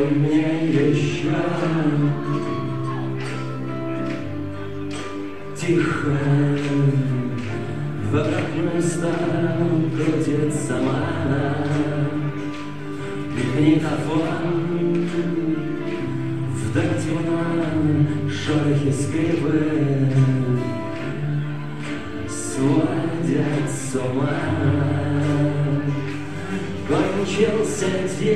Пой мне еще тихо, в обратную сторону крутится магнитофон, в дактилном шорохе скрипы сводят с ума. Кончился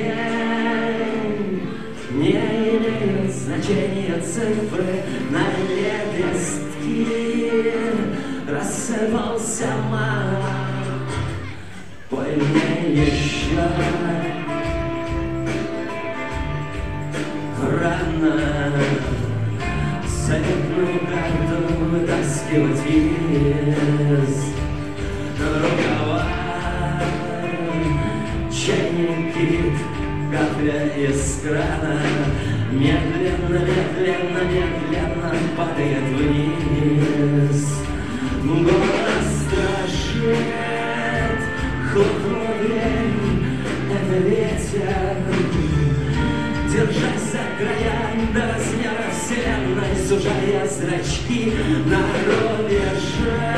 день, не имеют значения цифры на лепестки, рассыпался маг. Пой мне еще рано советную карту вытаскивать из рукава. Чайник кипит, капля из крана медленно, медленно, медленно падает вниз. Голос дрожит, хлопнула дверь, это ветер. Держась за края до размера вселенной, сужая зрачки на рубеже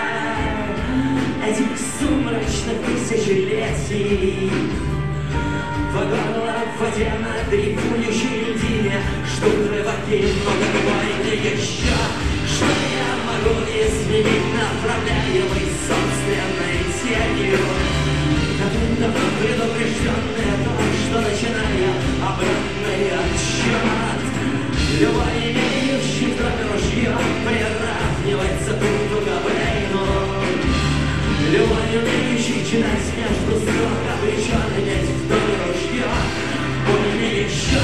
этих сумрачных тысячелетий. В горло в воде на дрейфующей льдине ждут рыбаки, но какой мне еще, что я могу изменить, направляемый собственной тенью. Давно предупрежденный о том, что начиная обратный отсчет, любой имеющий кроме ружья приравнивается к Курту Кобейну. Любой умеющий читать между строк обречен иметь в доме ружья. Пой мне еще